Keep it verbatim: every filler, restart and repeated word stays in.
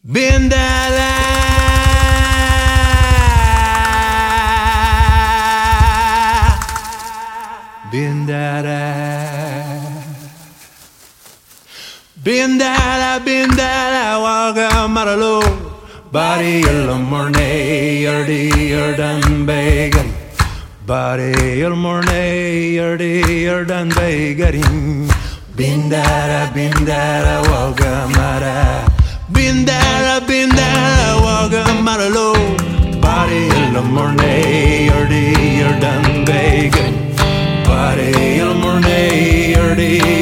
Bindala, Bindala, Bindala, Bindala, Wagamaralo, Bari el morne, Yerdi, Yerdan Begari, Bari el morne, Yerdi, Yerdan Begari, Bindala, Bindala, Wagamara. Bindala, Bindala, Wagamaralo, Bari el morne, Yerdi, Yerdan Begari, Bari el morne, Yerdi.